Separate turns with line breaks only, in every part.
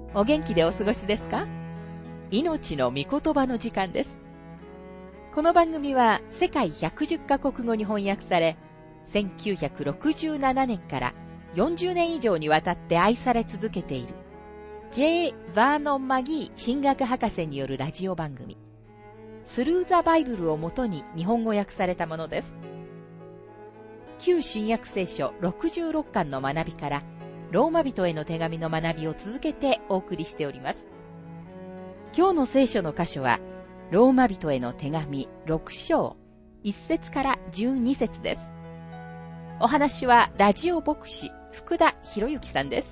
お元気でお過ごしですか？命の御言葉の時間です。この番組は世界110カ国語に翻訳され、1967年から40年以上にわたって愛され続けている J. バーノン・マギー神学博士によるラジオ番組、スルー・ザ・バイブルをもとに日本語訳されたものです。旧新約聖書66巻の学びから、ローマ人への手紙の学びを続けてお送りしております。今日の聖書の箇所は、ローマ人への手紙6章1節から12節です。お話はラジオ牧師福田博之さんです。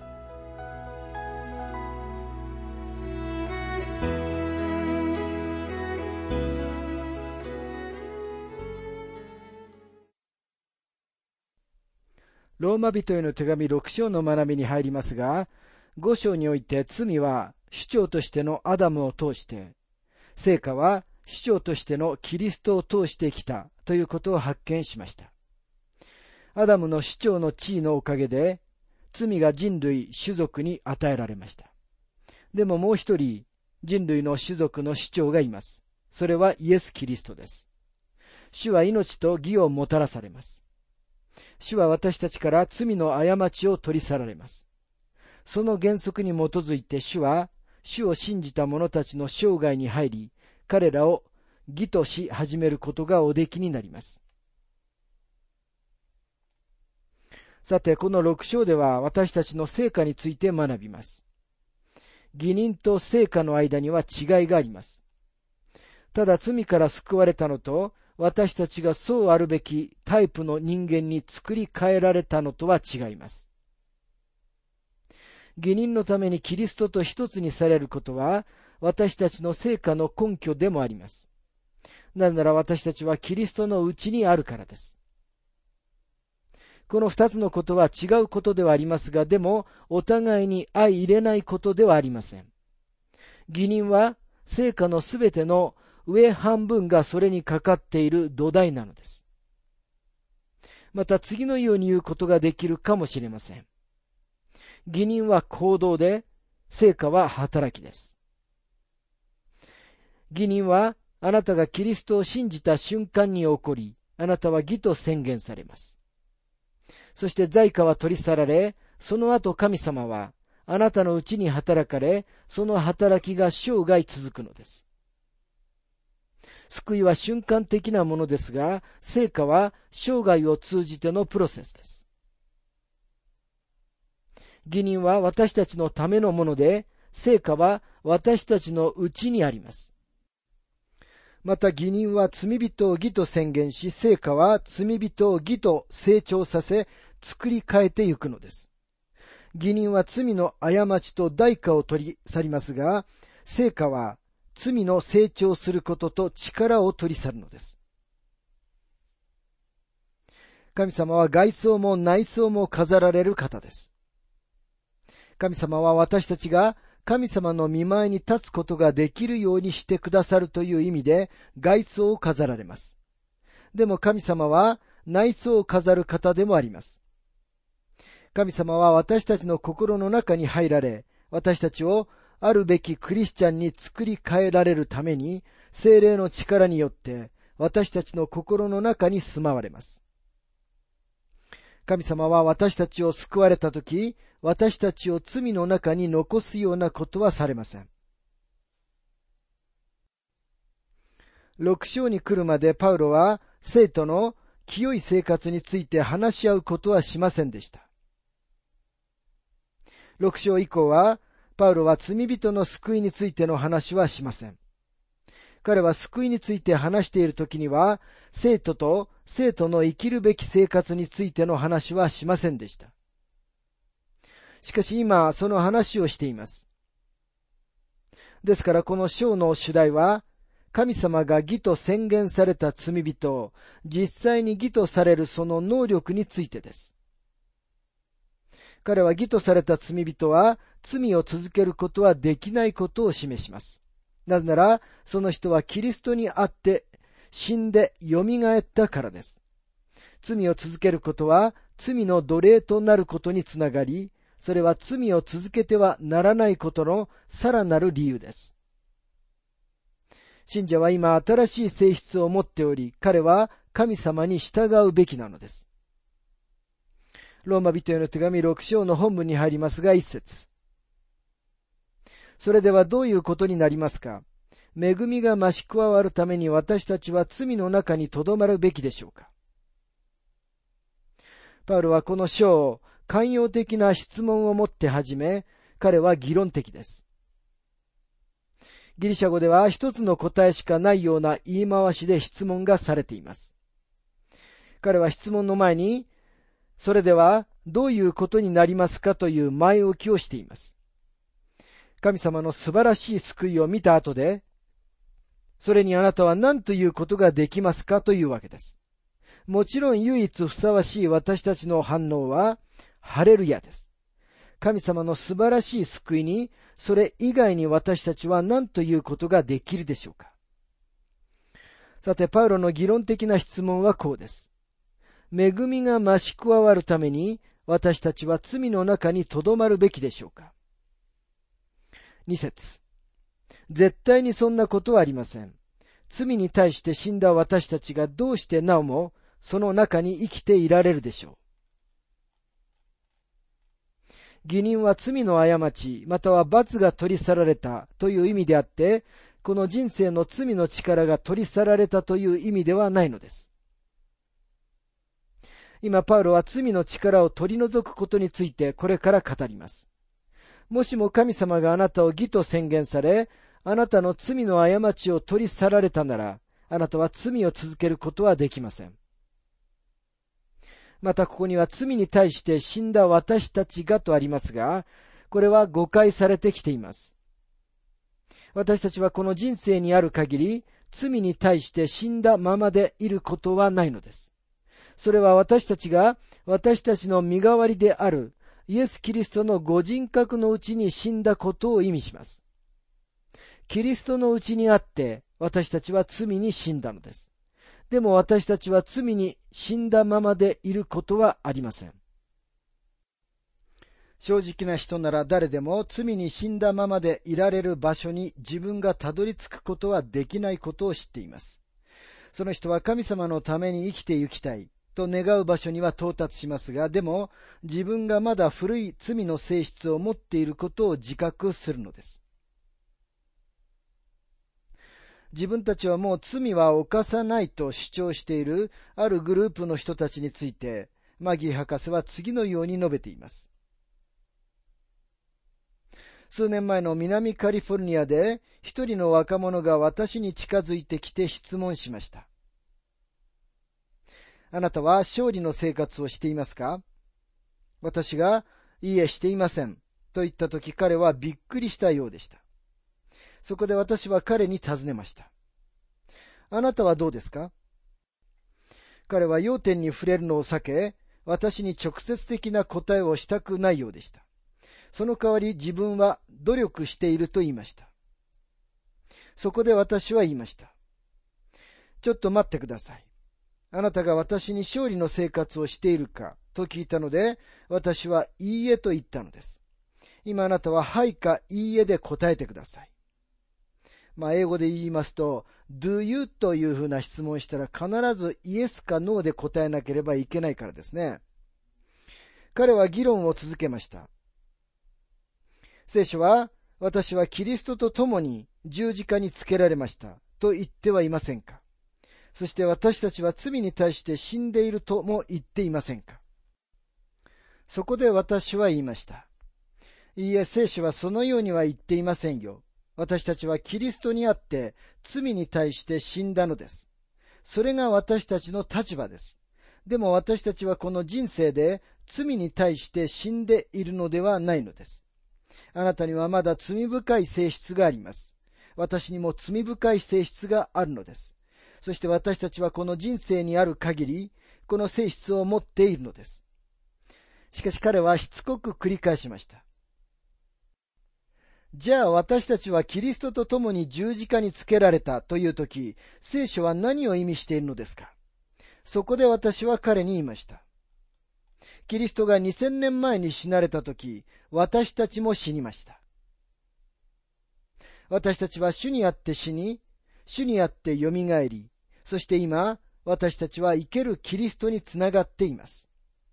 ローマ人への手紙6章の学びに入りますが、5章において罪は主張としてのアダムを通して、成果は主張としてのキリストを通してきたということを発見しました。アダムの主張の地位のおかげで、罪が人類種族に与えられました。でももう一人、人類の種族の主張がいます。それはイエス・キリストです。主は命と義をもたらされます。主は私たちから罪の過ちを取り去られます。その原則に基づいて主は、主を信じた者たちの生涯に入り、彼らを義とし始めることがおできになります。さて、この6章では私たちの成果について学びます。義人と成果の間には違いがあります。ただ罪から救われたのと、私たちがそうあるべきタイプの人間に作り変えられたのとは違います。義人のためにキリストと一つにされることは、私たちの成果の根拠でもあります。なぜなら私たちはキリストのうちにあるからです。この二つのことは違うことではありますが、でもお互いに相入れないことではありません。義人は成果のすべての上半分がそれにかかっている土台なのです。また次のように言うことができるかもしれません。義人は行動で、成果は働きです。義人はあなたがキリストを信じた瞬間に起こり、あなたは義と宣言されます。そして罪過は取り去られ、その後神様はあなたのうちに働かれ、その働きが生涯続くのです。救いは瞬間的なものですが、成果は生涯を通じてのプロセスです。義人は私たちのためのもので、成果は私たちのうちにあります。また義人は罪人を義と宣言し、成果は罪人を義と成長させ、作り変えてゆくのです。義人は罪の過ちと代価を取り去りますが、成果は罪の成長することと力を取り去るのです。神様は外装も内装も飾られる方です。神様は私たちが神様の御前に立つことができるようにしてくださるという意味で外装を飾られます。でも神様は内装を飾る方でもあります。神様は私たちの心の中に入られ、私たちをあるべきクリスチャンに作り変えられるために、聖霊の力によって私たちの心の中に住まわれます。神様は私たちを救われたとき、私たちを罪の中に残すようなことはされません。6章に来るまでパウロは生徒の清い生活について話し合うことはしませんでした。6章以降はパウロは罪人の救いについての話はしません。彼は救いについて話しているときには、生徒と生徒の生きるべき生活についての話はしませんでした。しかし今、その話をしています。ですからこの章の主題は、神様が義と宣言された罪人を実際に義とされるその能力についてです。彼は義とされた罪人は罪を続けることはできないことを示します。なぜなら、その人はキリストにあって死んで蘇ったからです。罪を続けることは罪の奴隷となることにつながり、 それは罪を続けてはならないことのさらなる理由です。信者は今新しい性質を持っており、彼は神様に従うべきなのです。ローマ人への手紙6章の本文に入りますが、1節。それではどういうことになりますか？恵みが増し加わるために私たちは罪の中にとどまるべきでしょうか？パウロはこの章を寛容的な質問を持って始め、彼は議論的です。ギリシャ語では一つの答えしかないような言い回しで質問がされています。彼は質問の前に、それではどういうことになりますかという前置きをしています。神様の素晴らしい救いを見た後で、それにあなたは何ということができますかというわけです。もちろん唯一ふさわしい私たちの反応は、ハレルヤです。神様の素晴らしい救いに、それ以外に私たちは何ということができるでしょうか。さて、パウロの議論的な質問はこうです。恵みが増し加わるために、私たちは罪の中にとどまるべきでしょうか。2節。絶対にそんなことはありません。罪に対して死んだ私たちがどうしてなおもその中に生きていられるでしょう。義人は罪の過ち、または罰が取り去られたという意味であって、この人生の罪の力が取り去られたという意味ではないのです。今、パウロは罪の力を取り除くことについてこれから語ります。もしも神様があなたを義と宣言され、あなたの罪の過ちを取り去られたなら、あなたは罪を続けることはできません。またここには罪に対して死んだ私たちがとありますが、これは誤解されてきています。私たちはこの人生にある限り、罪に対して死んだままでいることはないのです。それは私たちが私たちの身代わりであるイエス・キリストのご人格のうちに死んだことを意味します。キリストのうちにあって私たちは罪に死んだのです。でも私たちは罪に死んだままでいることはありません。正直な人なら誰でも罪に死んだままでいられる場所に自分がたどり着くことはできないことを知っています。その人は神様のために生きてゆきたいと願う場所には到達しますが、でも自分がまだ古い罪の性質を持っていることを自覚するのです。自分たちはもう罪は犯さないと主張しているあるグループの人たちについて、マギー博士は次のように述べています。数年前の南カリフォルニアで一人の若者が私に近づいてきて質問しました。あなたは勝利の生活をしていますか？私が、いいえしていませんと言ったとき、彼はびっくりしたようでした。そこで私は彼に尋ねました。あなたはどうですか？彼は要点に触れるのを避け、私に直接的な答えをしたくないようでした。その代わり自分は努力していると言いました。そこで私は言いました。ちょっと待ってください。あなたが私に勝利の生活をしているかと聞いたので、私はいいえと言ったのです。今あなたははいかいいえで答えてください。英語で言いますと、do you というふうな質問をしたら必ずイエスかノーで答えなければいけないからですね。彼は議論を続けました。聖書は、私はキリストと共に十字架につけられましたと言ってはいませんか？そして私たちは罪に対して死んでいるとも言っていませんか？そこで私は言いました。いいえ、聖書はそのようには言っていませんよ。私たちはキリストにあって罪に対して死んだのです。それが私たちの立場です。でも私たちはこの人生で罪に対して死んでいるのではないのです。あなたにはまだ罪深い性質があります。私にも罪深い性質があるのです。そして私たちはこの人生にある限り、この性質を持っているのです。しかし彼はしつこく繰り返しました。じゃあ私たちはキリストと共に十字架につけられたというとき、聖書は何を意味しているのですか？そこで私は彼に言いました。 キリストが2000年前に死なれたとき、私たちも死にました。私たちは主にあって死に、主にあってよみがえり、そして今、私たちは生けるキリストにつながっています。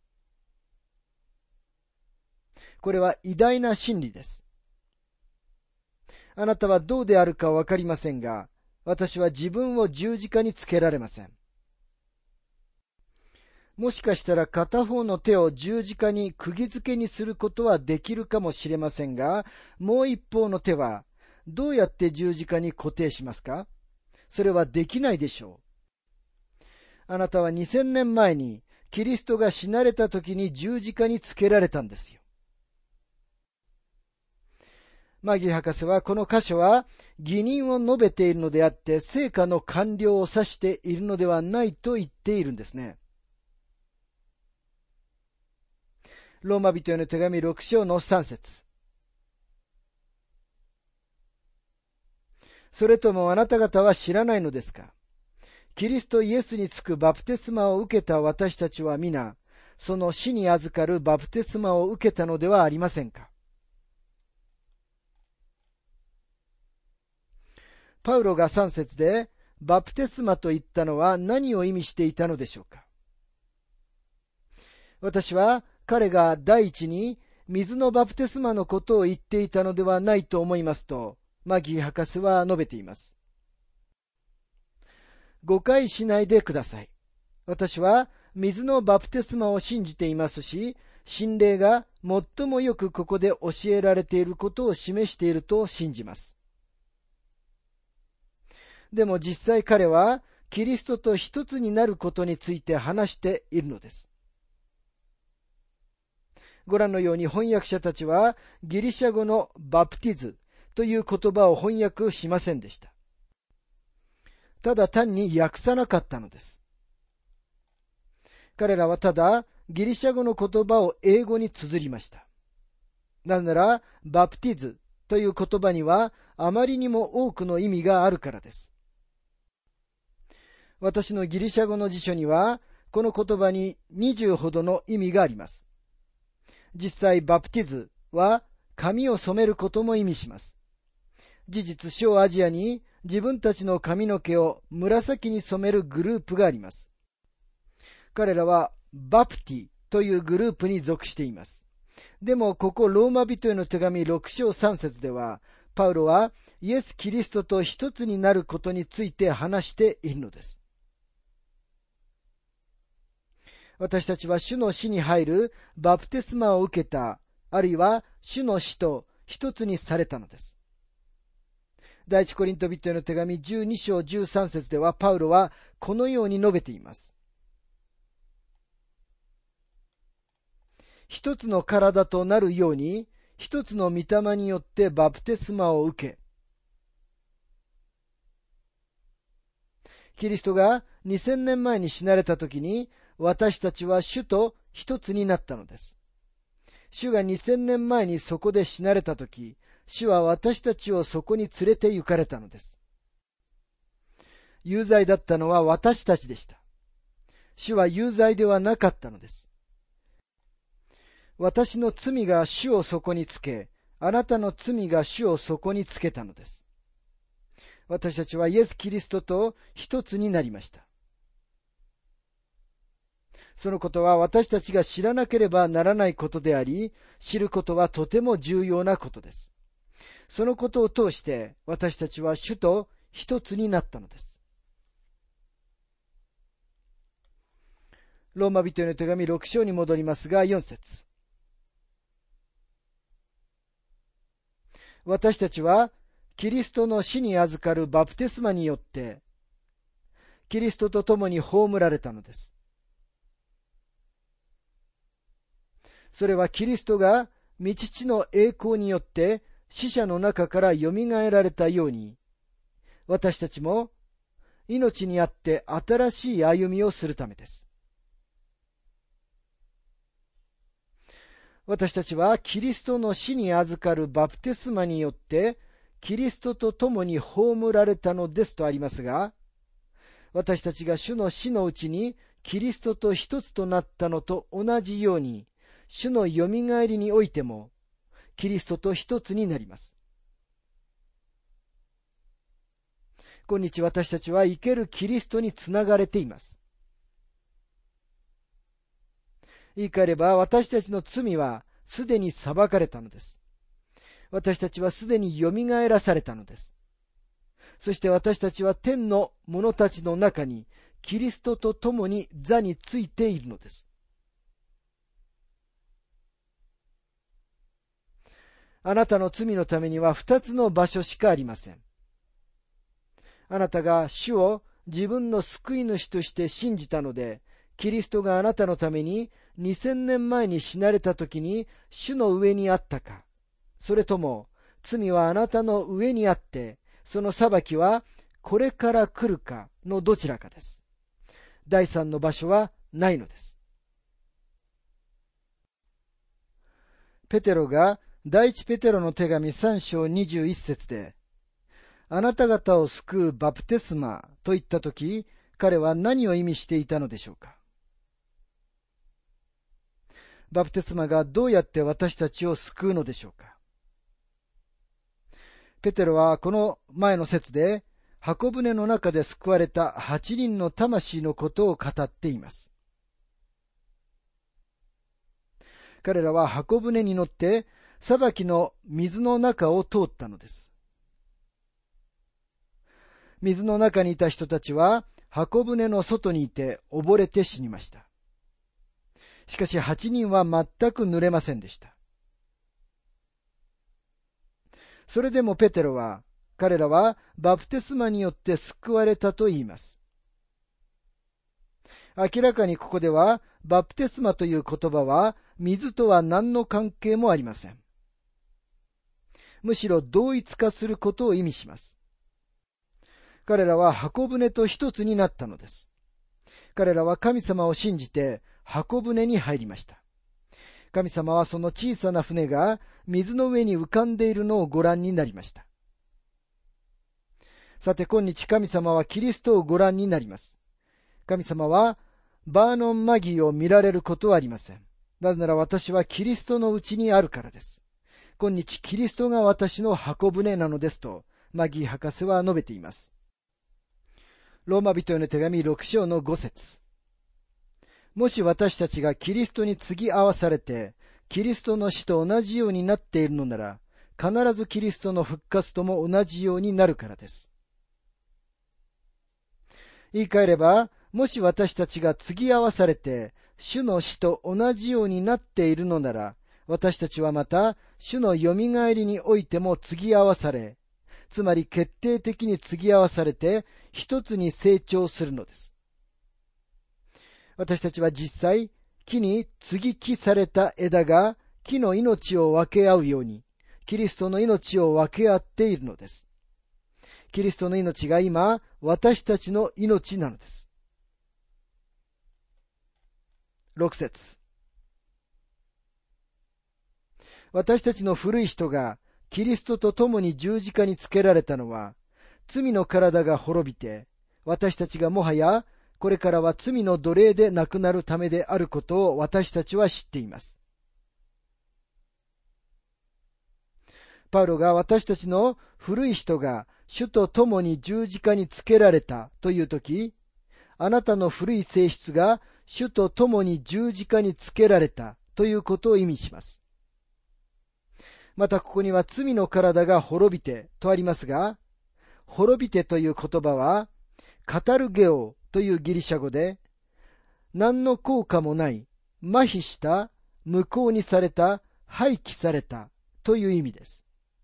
これは偉大な真理です。あなたはどうであるかわかりませんが、私は自分を十字架につけられません。もしかしたら片方の手を十字架に釘付けにすることはできるかもしれませんが、もう一方の手はどうやって十字架に固定しますか？それはできないでしょう。あなたは2000年前にキリストが死なれた時に十字架につけられたんですよ。マギー博士はこの箇所は義人を述べているのであって成果の完了を指しているのではないと言っているんですね。ローマ人への手紙6章の3節。それともあなた方は知らないのですか？キリストイエスにつくバプテスマを受けた私たちは皆、その死に預かるバプテスマを受けたのではありませんか？パウロが3節でバプテスマと言ったのは何を意味していたのでしょうか？私は彼が第一に水のバプテスマのことを言っていたのではないと思いますと、マギー博士は述べています。誤解しないでください。私は水のバプテスマを信じていますし、神霊が最もよくここで教えられていることを示していると信じます。でも実際彼はキリストと一つになることについて話しているのです。ご覧のように翻訳者たちはギリシャ語のバプティズという言葉を翻訳しませんでした。ただ単に訳さなかったのです。彼らはただギリシャ語の言葉を英語に綴りました。なぜならバプティズという言葉にはあまりにも多くの意味があるからです。私のギリシャ語の辞書にはこの言葉に20ほどの意味があります。実際バプティズは髪を染めることも意味します。事実小アジアに自分たちの髪の毛を紫に染めるグループがあります。彼らはバプティというグループに属しています。でもここローマ人への手紙6章3節ではパウロはイエス・キリストと一つになることについて話しているのです。私たちは主の死に入るバプテスマを受けた、あるいは主の死と一つにされたのです。第一コリント人への手紙12章13節ではパウロはこのように述べています。一つの体となるように、一つの御霊によってバプテスマを受け、キリストが2000年前に死なれたときに、私たちは主と一つになったのです。主が2000年前にそこで死なれたとき、主は私たちをそこに連れて行かれたのです。有罪だったのは私たちでした。主は有罪ではなかったのです。私の罪が主をそこにつけ、あなたの罪が主をそこにつけたのです。私たちはイエス・キリストと一つになりました。そのことは私たちが知らなければならないことであり、知ることはとても重要なことです。そのことを通して私たちは主と一つになったのです。ローマ人への手紙6章に戻りますが、4節。私たちはキリストの死に預かるバプテスマによってキリストと共に葬られたのです。それはキリストが御父の栄光によって死者の中からよみがえられたように、私たちも命にあって新しい歩みをするためです。私たちはキリストの死に預かるバプテスマによってキリストと共に葬られたのですとありますが、私たちが主の死のうちにキリストと一つとなったのと同じように、主のよみがえりにおいても、キリストと一つになります。今日私たちは生けるキリストにつながれています。言い換えれば、私たちの罪はすでに裁かれたのです。私たちはすでによみがえらされたのです。そして私たちは天の者たちの中にキリストと共に座についているのです。あなたの罪のためには2つの場所しかありません。あなたが主を自分の救い主として信じたので、キリストがあなたのために2000年前に死なれた時に主の上にあったか、それとも罪はあなたの上にあって、その裁きはこれから来るかのどちらかです。第三の場所はないのです。ペテロが第一ペテロの手紙3章21節で、あなた方を救うバプテスマと言ったとき、彼は何を意味していたのでしょうか。バプテスマがどうやって私たちを救うのでしょうか。ペテロはこの前の節で、箱舟の中で救われた8人の魂のことを語っています。彼らは箱舟に乗って裁きの水の中を通ったのです。水の中にいた人たちは箱舟の外にいて溺れて死にました。しかし8人は全く濡れませんでした。それでもペテロは、彼らはバプテスマによって救われたと言います。明らかにここではバプテスマという言葉は水とは何の関係もありません。むしろ同一化することを意味します。彼らは箱舟と一つになったのです。彼らは神様を信じて箱舟に入りました。神様はその小さな船が水の上に浮かんでいるのをご覧になりました。さて今日神様はキリストをご覧になります。神様はバーノンマギーを見られることはありません。なぜなら私はキリストのうちにあるからです。今日キリストが私の箱舟なのですとマギー博士は述べています。ローマ人への手紙6章の5節。もし私たちがキリストに継ぎ合わされて、キリストの死と同じようになっているのなら、必ずキリストの復活とも同じようになるからです。言い換えれば、もし私たちが継ぎ合わされて、主の死と同じようになっているのなら、私たちはまた、主のよみがえりにおいても継ぎ合わされ、つまり決定的に継ぎ合わされて、一つに成長するのです。私たちは実際、木に接ぎ木された枝が木の命を分け合うように、キリストの命を分け合っているのです。キリストの命が今、私たちの命なのです。6節。私たちの古い人がキリストと共に十字架につけられたのは、罪の体が滅びて、私たちがもはやこれからは罪の奴隷でなくなるためであることを私たちは知っています。パウロが私たちの古い人が主と共に十字架につけられたというとき、あなたの古い性質が主と共に十字架につけられたということを意味します。またここには罪の体が滅びてとありますが、滅びてという言葉は、カタルゲオというギリシャ語で、何の効果もない、麻痺した、無効にされた、廃棄されたという意味です。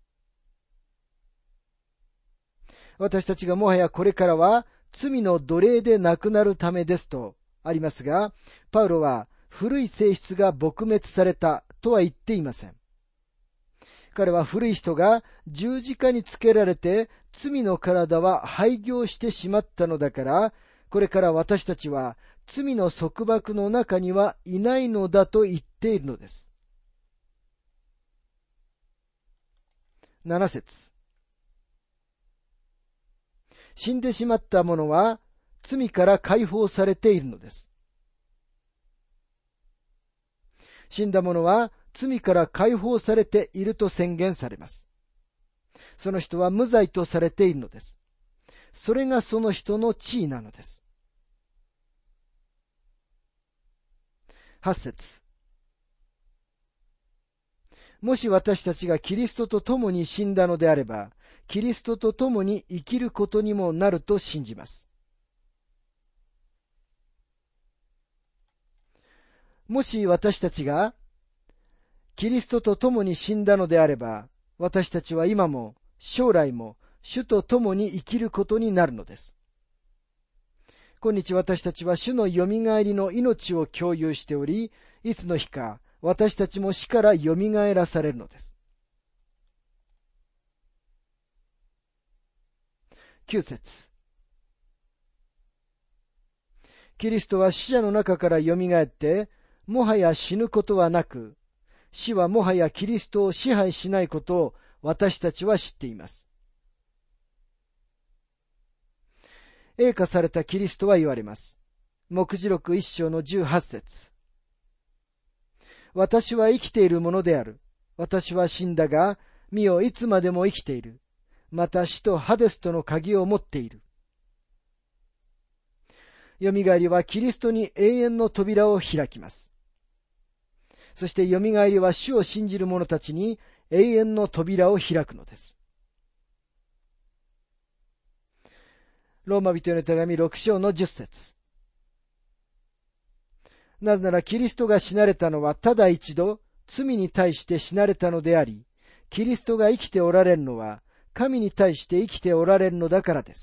私たちがもはやこれからは罪の奴隷でなくなるためですとありますが、パウロは古い性質が撲滅されたとは言っていません。彼は古い人が十字架につけられて罪の体は廃業してしまったのだから、これから私たちは罪の束縛の中にはいないのだと言っているのです。7節。死んでしまった者は罪から解放されているのです。 死んだ者は罪から解放されていると宣言されます。その人は無罪とされているのです。それがその人の地位なのです。8節。もし私たちがキリストと共に死んだのであれば、キリストと共に生きることにもなると信じます。もし私たちがキリストと共に死んだのであれば、私たちは今も将来も主と共に生きることになるのです。今日私たちは主のよみがえりの命を共有しており、いつの日か私たちも死からよみがえらされるのです。9節。キリストは死者の中からよみがえって、もはや死ぬことはなく、死はもはやキリストを支配しないことを私たちは知っています。栄華されたキリストは言われます。黙示録1章の18節。私は生きているものである。私は死んだが、見よいつまでも生きている。また死とハデスとの鍵を持っている。よみがえりはキリストに永遠の扉を開きます。そしてよみがえりは主を信じる者たちに永遠の扉を開くのです。ローマ人への手紙6章の10節。なぜならキリストが死なれたのはただ一度罪に対して死なれたのであり、キリストが生きておられるのは神に対して生きておられるのだからです。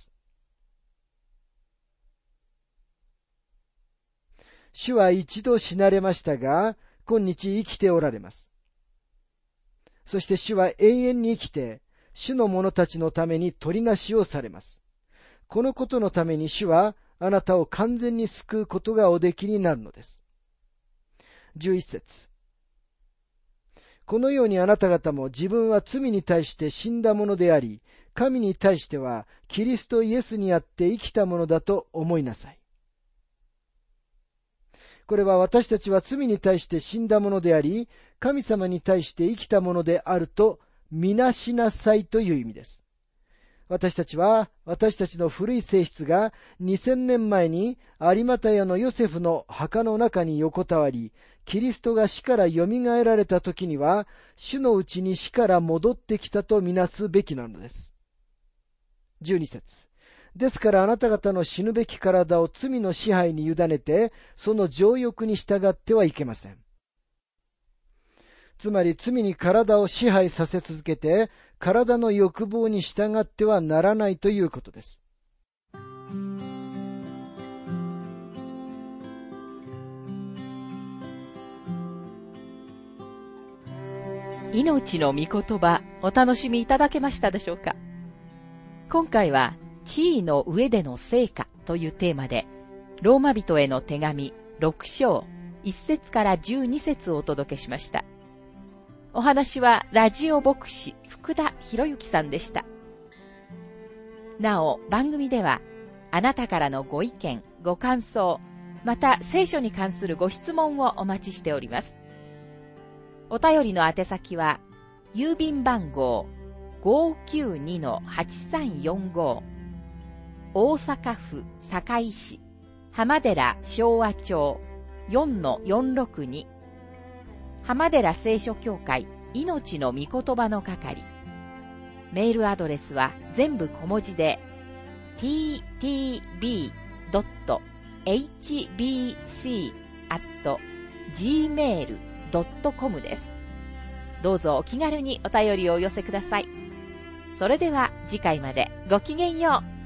主は一度死なれましたが、今日生きておられます。そして主は永遠に生きて、主の者たちのために取りなしをされます。このことのために主はあなたを完全に救うことがおできになるのです。11節。このようにあなた方も自分は罪に対して死んだものであり、神に対してはキリストイエスにあって生きたものだと思いなさい。これは私たちは罪に対して死んだものであり、神様に対して生きたものであるとみなしなさいという意味です。私たちは私たちの古い性質が2000年前に有股屋のヨセフの墓の中に横たわり、キリストが死からよみがえられた時には、主のうちに死から戻ってきたとみなすべきなのです。12節。ですからあなた方の死ぬべき体を罪の支配に委ねて、その情欲に従ってはいけません。つまり罪に体を支配させ続けて、体の欲望に従ってはならないということです。
命の御言葉、お楽しみいただけましたでしょうか。今回は地位の上での成果というテーマで、ローマ人への手紙6章1節から12節をお届けしました。お話はラジオ牧師福田博之さんでした。なお、番組ではあなたからのご意見、ご感想、また聖書に関するご質問をお待ちしております。お便りの宛先は郵便番号 592-8345 大阪府堺市浜寺昭和町 4-462 浜寺聖書協会命の御言葉の係。メールアドレスは全部小文字で ttb.hbc@gmail.com です。どうぞお気軽にお便りをお寄せください。それでは次回までごきげんよう。